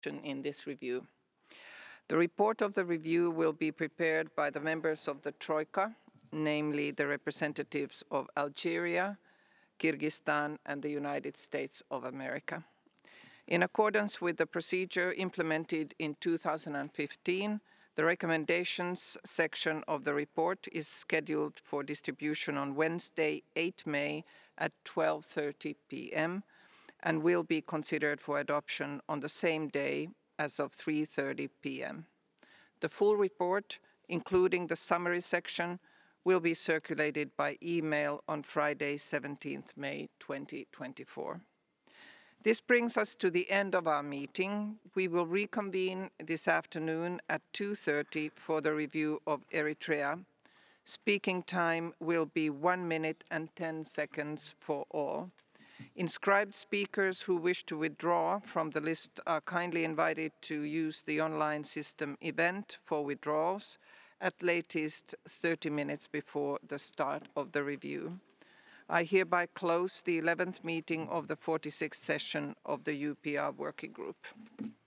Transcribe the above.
in this review. The report of the review will be prepared by the members of the Troika, namely the representatives of Algeria, Kyrgyzstan and the United States of America. In accordance with the procedure implemented in 2015, the recommendations section of the report is scheduled for distribution on Wednesday, 8 May at 12:30 p.m. and will be considered for adoption on the same day as of 3:30 p.m. The full report, including the summary section, will be circulated by email on Friday, 17th May 2024. This brings us to the end of our meeting. We will reconvene this afternoon at 2:30 for the review of Eritrea. Speaking time will be 1 minute and 10 seconds for all. Inscribed speakers who wish to withdraw from the list are kindly invited to use the online system event for withdrawals at latest 30 minutes before the start of the review. I hereby close the 11th meeting of the 46th session of the UPR Working Group.